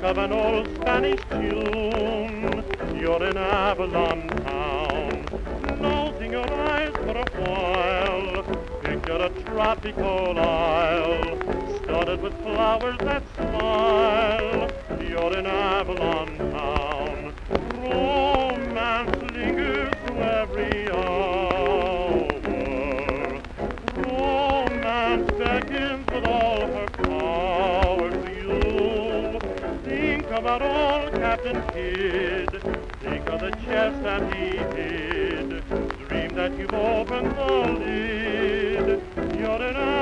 of an old Spanish tune. You're in Avalon town, nosing your eyes for a while. Picture a tropical isle, studded with flowers that smile. You're in Avalon town, romance lingers to every hour. Romance beckons with all her power to you. Think about old Captain Kidd, think of the chest that he hid. Dream that you've opened the lid. You're an